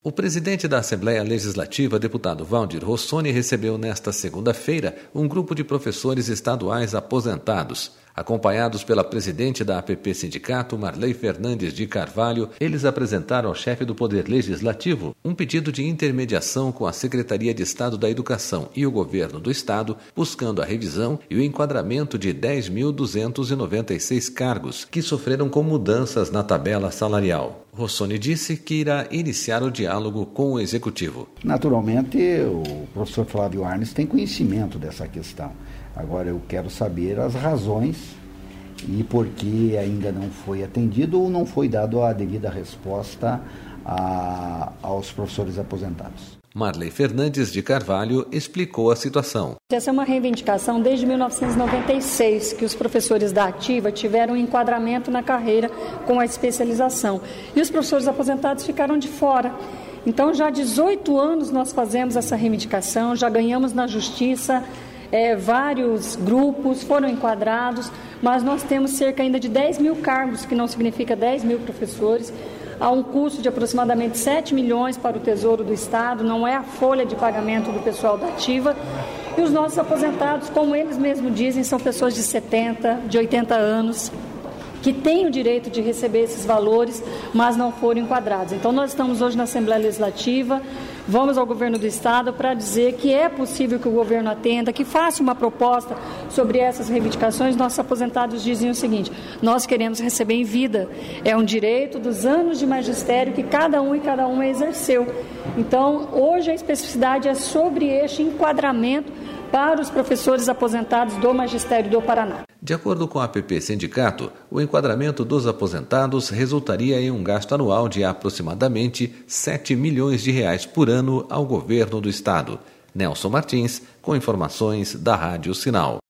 O presidente da Assembleia Legislativa, deputado Waldir Rossoni, recebeu nesta segunda-feira um grupo de professores estaduais aposentados. Acompanhados pela presidente da APP Sindicato, Marley Fernandes de Carvalho, eles apresentaram ao chefe do Poder Legislativo um pedido de intermediação com a Secretaria de Estado da Educação e o Governo do Estado, buscando a revisão e o enquadramento de 10.296 cargos que sofreram com mudanças na tabela salarial. Rossoni disse que irá iniciar o diálogo com o Executivo. Naturalmente, o professor Flávio Arnes tem conhecimento dessa questão. Agora, eu quero saber as razões e por que ainda não foi atendido ou não foi dado a devida resposta aos professores aposentados. Marley Fernandes de Carvalho explicou a situação. Essa é uma reivindicação desde 1996, que os professores da ativa tiveram um enquadramento na carreira com a especialização. E os professores aposentados ficaram de fora. Então, já há 18 anos nós fazemos essa reivindicação, já ganhamos na Justiça, vários grupos foram enquadrados, mas nós temos cerca ainda de 10 mil cargos, que não significa 10 mil professores. Há um custo de aproximadamente 7 milhões para o Tesouro do Estado, não é a folha de pagamento do pessoal da ativa. E os nossos aposentados, como eles mesmos dizem, são pessoas de 70, de 80 anos, que têm o direito de receber esses valores, mas não foram enquadrados. Então, nós estamos hoje na Assembleia Legislativa, vamos ao Governo do Estado para dizer que é possível que o governo atenda, que faça uma proposta sobre essas reivindicações. Nossos aposentados dizem o seguinte: nós queremos receber em vida, é um direito dos anos de magistério que cada um exerceu. Então, hoje a especificidade é sobre este enquadramento para os professores aposentados do Magistério do Paraná. De acordo com a APP Sindicato, o enquadramento dos aposentados resultaria em um gasto anual de aproximadamente R$ 7 milhões por ano ao governo do Estado. Nelson Martins, com informações da Rádio Sinal.